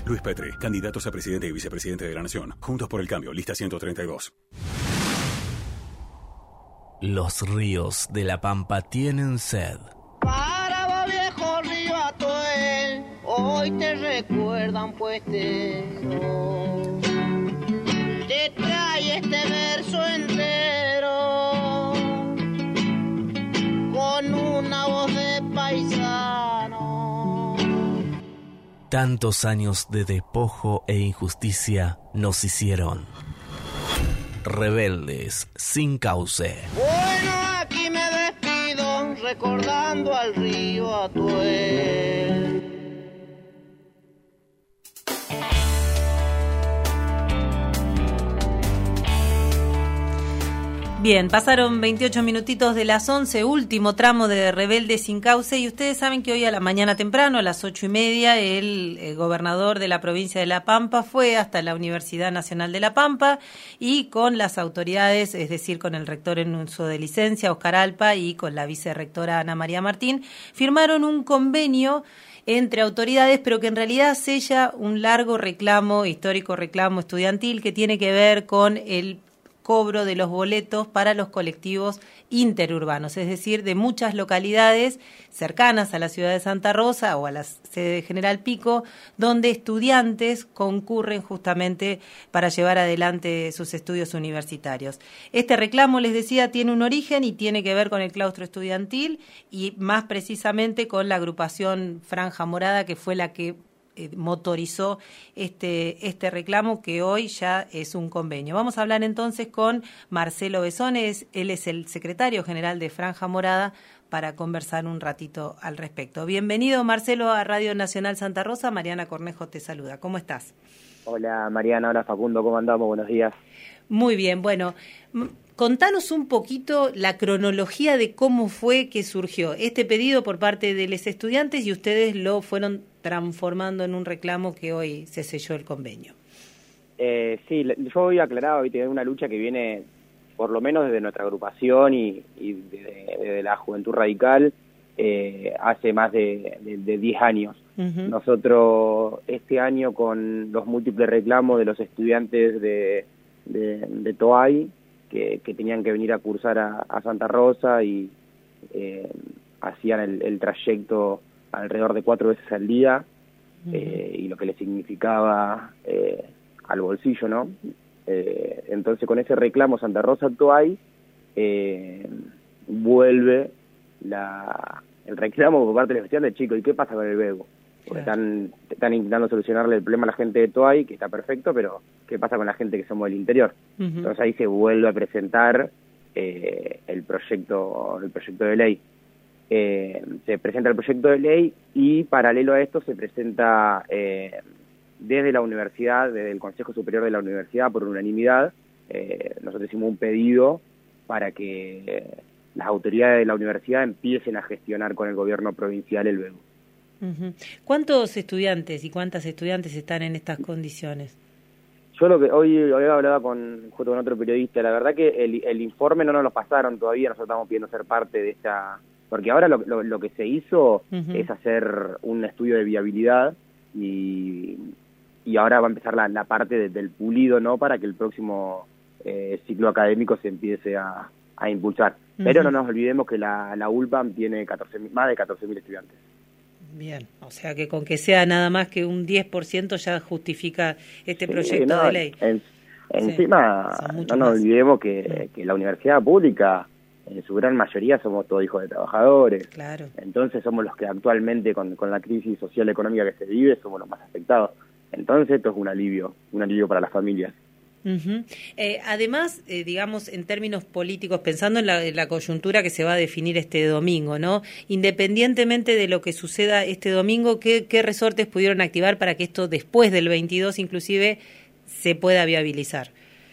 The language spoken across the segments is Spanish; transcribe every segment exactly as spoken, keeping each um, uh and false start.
Luis Petri, candidatos a presidente y vicepresidente de la Nación. Juntos por el Cambio, lista ciento treinta y dos. Los ríos de la Pampa tienen sed. Para vos, viejo río Atuel, hoy te recuerdan puestero. Te trae este verso entero con una voz de paisano. Tantos años de despojo e injusticia nos hicieron rebeldes sin cauce. Bueno, aquí me despido recordando al río Atuel. Bien, pasaron veintiocho minutitos de las once, último tramo de Rebeldes sin Cauce, y ustedes saben que hoy a la mañana temprano, a las ocho y media, el, el gobernador de la provincia de La Pampa fue hasta la Universidad Nacional de La Pampa y con las autoridades, es decir, con el rector en uso de licencia, Oscar Alpa, y con la vicerrectora Ana María Martín, firmaron un convenio entre autoridades, pero que en realidad sella un largo reclamo, histórico reclamo estudiantil, que tiene que ver con el cobro de los boletos para los colectivos interurbanos, es decir, de muchas localidades cercanas a la ciudad de Santa Rosa o a la sede de General Pico, donde estudiantes concurren justamente para llevar adelante sus estudios universitarios. Este reclamo, les decía, tiene un origen y tiene que ver con el claustro estudiantil y más precisamente con la agrupación Franja Morada, que fue la que motorizó este este reclamo, que hoy ya es un convenio. Vamos a hablar entonces con Marcelo Besones, él es el secretario general de Franja Morada, para conversar un ratito al respecto. Bienvenido, Marcelo, a Radio Nacional Santa Rosa. Mariana Cornejo te saluda. ¿Cómo estás? Hola Mariana, hola Facundo, ¿cómo andamos? Buenos días. Muy bien, bueno, contanos un poquito la cronología de cómo fue que surgió este pedido por parte de los estudiantes y ustedes lo fueron transformando en un reclamo que hoy se selló el convenio. Eh, sí, yo había aclarado, ¿viste? Una lucha que viene por lo menos desde nuestra agrupación y, y desde, desde la Juventud Radical eh, hace más de, de, de diez años. Uh-huh. Nosotros este año, con los múltiples reclamos de los estudiantes de, de, de Toay, que, que tenían que venir a cursar a, a Santa Rosa y eh, hacían el, el trayecto alrededor de cuatro veces al día, uh-huh. eh, y lo que le significaba eh, al bolsillo, ¿no? Eh, entonces, con ese reclamo Santa Rosa Toay, eh, vuelve la, el reclamo por parte de los estudiantes, chicos, ¿y qué pasa con el Bebo? Porque claro. están, están intentando solucionarle el problema a la gente de Toay, que está perfecto, pero ¿qué pasa con la gente que somos del interior? Uh-huh. Entonces ahí se vuelve a presentar eh, el proyecto el proyecto de ley. Eh, se presenta el proyecto de ley y paralelo a esto se presenta eh, desde la universidad, desde el Consejo Superior de la Universidad, por unanimidad, eh, nosotros hicimos un pedido para que eh, las autoridades de la universidad empiecen a gestionar con el gobierno provincial el Bebo. Uh-huh. ¿Cuántos estudiantes y cuántas estudiantes están en estas condiciones? Yo lo que hoy, hoy hablaba con, junto con otro periodista, la verdad que el, el informe no nos lo pasaron todavía, nosotros estamos pidiendo ser parte de esta... Porque ahora lo, lo, lo que se hizo uh-huh. es hacer un estudio de viabilidad y, y ahora va a empezar la, la parte de, del pulido, ¿no? Para que el próximo eh, ciclo académico se empiece a, a impulsar. Uh-huh. Pero no nos olvidemos que la, la U L P A M tiene catorce, más de catorce mil estudiantes. Bien, o sea que con que sea nada más que un diez por ciento ya justifica este sí, proyecto no, de ley. En, encima, sí, no nos más. olvidemos que, que la universidad pública, en su gran mayoría somos todos hijos de trabajadores. Claro. Entonces somos los que actualmente con, con la crisis social y económica que se vive somos los más afectados. Entonces esto es un alivio, un alivio para las familias. Uh-huh. Eh, además, eh, digamos, en términos políticos, pensando en la, en la coyuntura que se va a definir este domingo, ¿no? Independientemente de lo que suceda este domingo, ¿qué, qué resortes pudieron activar para que esto después del veintidós inclusive se pueda viabilizar?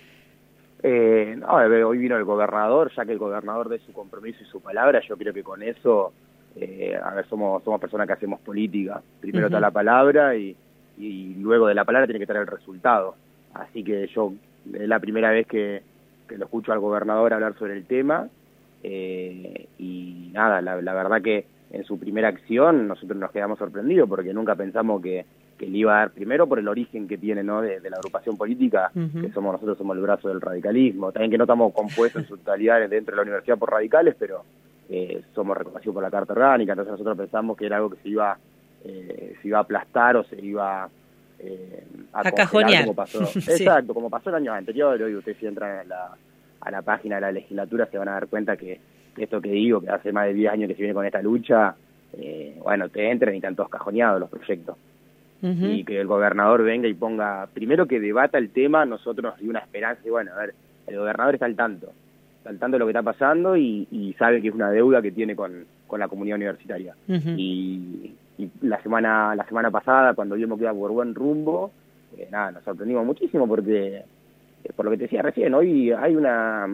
Eh, no, hoy vino el gobernador, ya que el gobernador dé su compromiso y su palabra, yo creo que con eso, eh, a ver, somos somos personas que hacemos política. Primero uh-huh. está la palabra y, y luego de la palabra tiene que estar el resultado. Así que yo, es la primera vez que, que lo escucho al gobernador hablar sobre el tema, eh, y nada, la, la verdad que en su primera acción nosotros nos quedamos sorprendidos porque nunca pensamos que, que le iba a dar, primero por el origen que tiene, ¿no?, de, de la agrupación política, Uh-huh. que somos nosotros, somos el brazo del radicalismo, también que no estamos compuestos en su totalidad dentro de la universidad por radicales, pero eh, somos reconocidos por la Carta Orgánica, entonces nosotros pensamos que era algo que se iba, eh, se iba a aplastar o se iba eh, a, a cajonear. Como pasó, Sí. Exacto, como pasó el año anterior. Hoy ustedes si entran a la, a la página de la legislatura se van a dar cuenta que, que esto que digo, que hace más de diez años que se viene con esta lucha, eh, bueno, te entran y están todos cajoneados los proyectos. Uh-huh. Y que el gobernador venga y ponga, primero que debata el tema, nosotros nos dio una esperanza, y bueno, a ver, el gobernador está al tanto, está al tanto de lo que está pasando y, y sabe que es una deuda que tiene con, con la comunidad universitaria. Uh-huh. Y, y la semana la semana pasada, cuando vimos que iba por buen rumbo, eh, nada, nos sorprendimos muchísimo porque, eh, por lo que te decía recién, hoy hay una,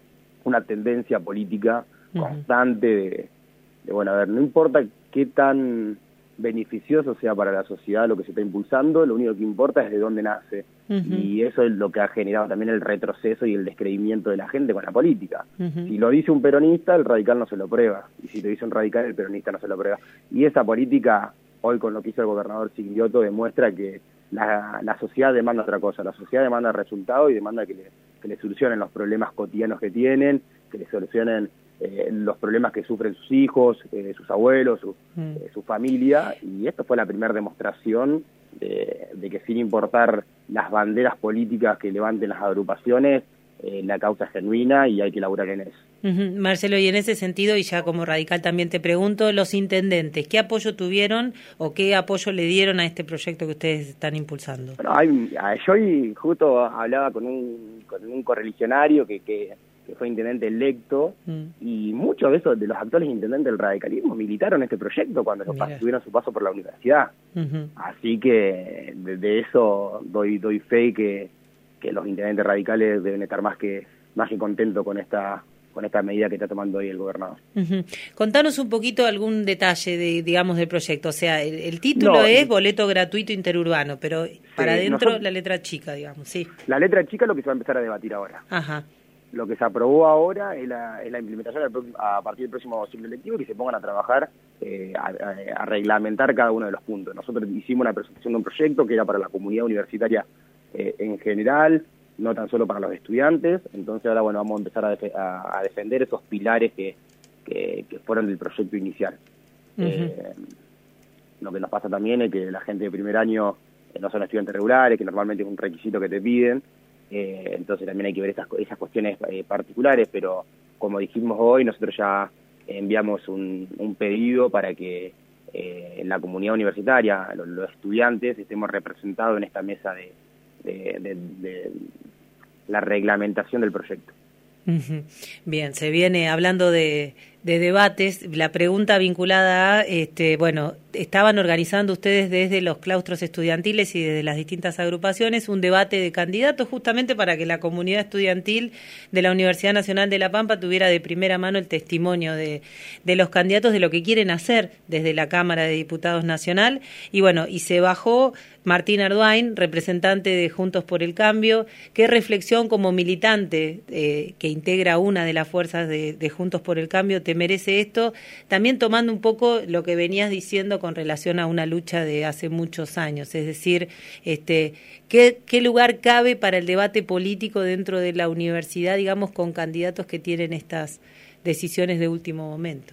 una tendencia política uh-huh. constante de, de, bueno, a ver, no importa qué tan beneficioso sea para la sociedad lo que se está impulsando, lo único que importa es de dónde nace. Uh-huh. Y eso es lo que ha generado también el retroceso y el descreimiento de la gente con la política. Uh-huh. Si lo dice un peronista, el radical no se lo prueba. Y si lo dice un radical, el peronista no se lo prueba. Y esa política, hoy con lo que hizo el gobernador Siglioto, demuestra que la, la sociedad demanda otra cosa. La sociedad demanda resultados y demanda que le, que le solucionen los problemas cotidianos que tienen, que le solucionen Eh, los problemas que sufren sus hijos, eh, sus abuelos, su, mm. eh, su familia, y esta fue la primera demostración de, de que sin importar las banderas políticas que levanten las agrupaciones, eh, la causa es genuina y hay que laburar en eso. Uh-huh. Marcelo, y en ese sentido, y ya como radical también te pregunto, los intendentes, ¿qué apoyo tuvieron o qué apoyo le dieron a este proyecto que ustedes están impulsando? Bueno, hay, yo hoy justo hablaba con un, con un correligionario que... que que fue intendente electo, mm. y muchos de esos de los actuales intendentes del radicalismo militaron este proyecto cuando los pas- tuvieron su paso por la universidad. Uh-huh. Así que de, de eso doy doy fe que, que los intendentes radicales deben estar más que más que contentos con esta con esta medida que está tomando hoy el gobernador. Uh-huh. Contanos un poquito algún detalle de digamos del proyecto. O sea, el, el título no, es boleto gratuito interurbano, pero sí, para adentro nosotros, la letra chica, digamos, sí. La letra chica es lo que se va a empezar a debatir ahora. Ajá. Lo que se aprobó ahora es la, es la implementación a partir del próximo ciclo lectivo, que se pongan a trabajar, eh, a, a, a reglamentar cada uno de los puntos. Nosotros hicimos una presentación de un proyecto que era para la comunidad universitaria eh, en general, no tan solo para los estudiantes. Entonces ahora bueno vamos a empezar a, def- a, a defender esos pilares que, que, que fueron del proyecto inicial. Uh-huh. Eh, lo que nos pasa también es que la gente de primer año eh, no son estudiantes regulares, que normalmente es un requisito que te piden. Eh, entonces también hay que ver esas, esas cuestiones eh, particulares, pero como dijimos hoy, nosotros ya enviamos un, un pedido para que eh, la comunidad universitaria, los, los estudiantes, estemos representados en esta mesa de, de, de, de la reglamentación del proyecto. Bien, se viene hablando de, de debates. La pregunta vinculada a, este, bueno, estaban organizando ustedes desde los claustros estudiantiles y desde las distintas agrupaciones un debate de candidatos justamente para que la comunidad estudiantil de la Universidad Nacional de La Pampa tuviera de primera mano el testimonio de, de los candidatos de lo que quieren hacer desde la Cámara de Diputados Nacional. Y bueno, y se bajó Martín Arduin, representante de Juntos por el Cambio. ¿Qué reflexión como militante eh, que integra una de las fuerzas de, de Juntos por el Cambio te merece esto? También tomando un poco lo que venías diciendo con relación a una lucha de hace muchos años, es decir, este, ¿qué, qué lugar cabe para el debate político dentro de la universidad, digamos, con candidatos que tienen estas decisiones de último momento?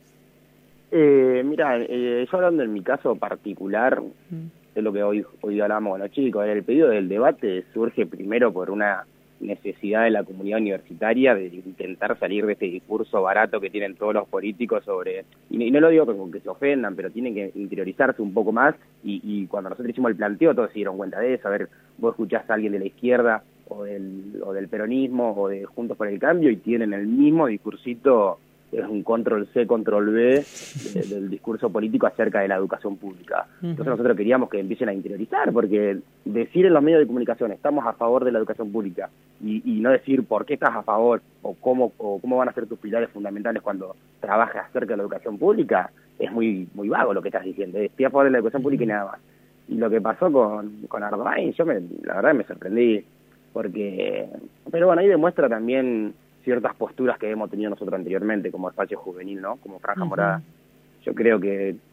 Eh, mira, eh, yo hablando en mi caso particular, mm. es lo que hoy hoy hablamos con los chicos, el pedido del debate surge primero por una necesidad de la comunidad universitaria de intentar salir de este discurso barato que tienen todos los políticos sobre, y, y no lo digo con que se ofendan, pero tienen que interiorizarse un poco más, y, y cuando nosotros hicimos el planteo todos se dieron cuenta de eso. A ver, vos escuchás a alguien de la izquierda o del, o del peronismo o de Juntos por el Cambio y tienen el mismo discursito, es un control C, control B de, del discurso político acerca de la educación pública. Entonces nosotros queríamos que empiecen a interiorizar, porque decir en los medios de comunicación estamos a favor de la educación pública y, y no decir por qué estás a favor o cómo o cómo van a ser tus pilares fundamentales cuando trabajas acerca de la educación pública, es muy muy vago lo que estás diciendo. Estoy a favor de la educación pública y nada más. Y lo que pasó con, con Arduin, yo me, la verdad me sorprendí, porque, pero bueno, ahí demuestra también ciertas posturas que hemos tenido nosotros anteriormente como espacio juvenil, ¿no? Como Franja uh-huh. Morada. Yo creo que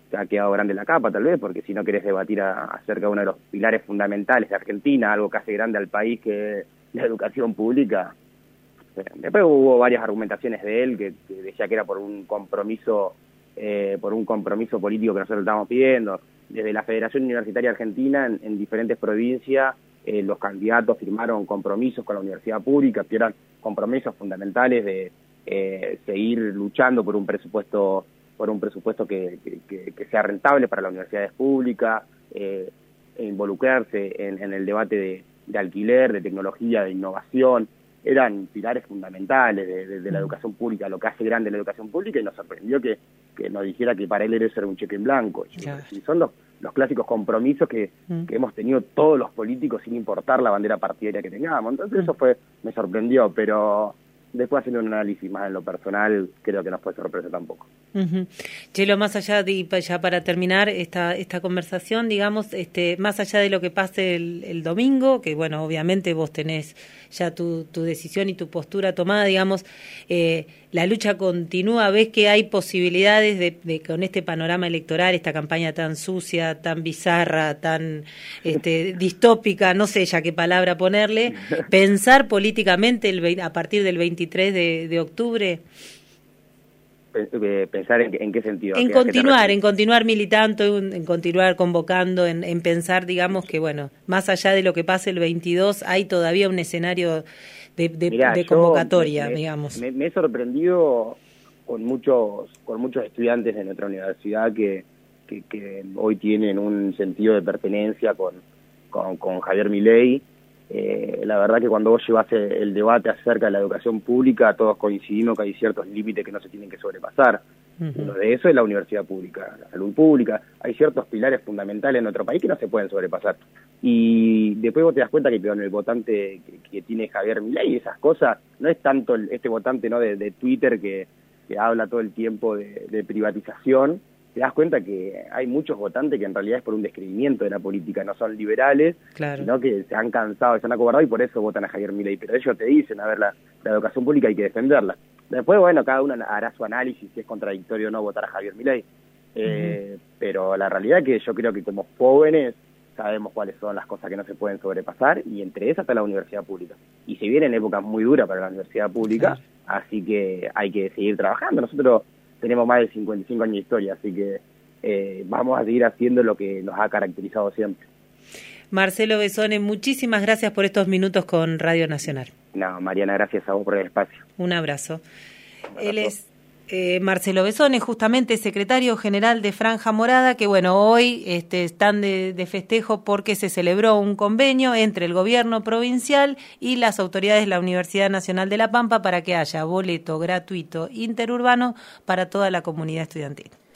te ha quedado grande la capa tal vez, porque si no querés debatir a, acerca de uno de los pilares fundamentales de Argentina, algo que hace grande al país, que es la educación pública. Después hubo varias argumentaciones de él que, que decía que era por un compromiso eh, por un compromiso político que nosotros estábamos pidiendo. Desde la Federación Universitaria Argentina, en, en diferentes provincias, eh, los candidatos firmaron compromisos con la universidad pública, que eran compromisos fundamentales de eh, seguir luchando por un presupuesto por un presupuesto que, que, que sea rentable para las universidades públicas, eh, e involucrarse en, en el debate de, de alquiler, de tecnología, de innovación. Eran pilares fundamentales de, de, de la educación pública, lo que hace grande la educación pública, y nos sorprendió que, que nos dijera que para él era ser un cheque en blanco. Claro. Y son los, los clásicos compromisos que, mm. que hemos tenido todos los políticos sin importar la bandera partidaria que tengamos. Entonces mm. eso fue me sorprendió, pero después haciendo un análisis más en lo personal, creo que no fue sorpresa tampoco. Uh-huh. Chelo, más allá de, ya para terminar esta esta conversación, digamos, este, más allá de lo que pase el, el domingo, que bueno, obviamente vos tenés ya tu, tu decisión y tu postura tomada, digamos, eh, la lucha continúa, ves que hay posibilidades de, de con este panorama electoral, esta campaña tan sucia, tan bizarra, tan este, distópica, no sé ya qué palabra ponerle, pensar políticamente el, a partir del veintitrés de, de octubre. Pensar en, en qué sentido. En continuar, en continuar militando, en, en continuar convocando, en, en pensar, digamos, que bueno, más allá de lo que pase el veintidós, hay todavía un escenario de, de, Mirá, de convocatoria, me, digamos. Me, me he sorprendido con muchos con muchos estudiantes de nuestra universidad que, que, que hoy tienen un sentido de pertenencia con, con, con Javier Milei. Eh, la verdad que cuando vos llevas el debate acerca de la educación pública, todos coincidimos que hay ciertos límites que no se tienen que sobrepasar. Uh-huh. Uno de esos es la universidad pública, la salud pública. Hay ciertos pilares fundamentales en nuestro país que no se pueden sobrepasar. Y después vos te das cuenta que con el votante que, que tiene Javier Milei y esas cosas, no es tanto el, este votante no de, de Twitter que, que habla todo el tiempo de, de privatización. Te das cuenta que hay muchos votantes que en realidad es por un descreimiento de la política, no son liberales, claro. sino que se han cansado, se han acobardado y por eso votan a Javier Milei. Pero ellos te dicen, a ver, la, la educación pública hay que defenderla. Después, bueno, cada uno hará su análisis si es contradictorio o no votar a Javier Milei. Eh, uh-huh. Pero la realidad es que yo creo que como jóvenes sabemos cuáles son las cosas que no se pueden sobrepasar, y entre esas está la universidad pública. Y se vienen épocas muy duras para la universidad pública, claro. Así que hay que seguir trabajando. Nosotros tenemos más de cincuenta y cinco años de historia, así que eh, vamos a seguir haciendo lo que nos ha caracterizado siempre. Marcelo Besone, muchísimas gracias por estos minutos con Radio Nacional. No, Mariana, gracias a vos por el espacio. Un abrazo. Un abrazo. Él es eh, Marcelo Besone, justamente secretario general de Franja Morada, que bueno, hoy este, están de, de festejo porque se celebró un convenio entre el gobierno provincial y las autoridades de la Universidad Nacional de La Pampa para que haya boleto gratuito interurbano para toda la comunidad estudiantil.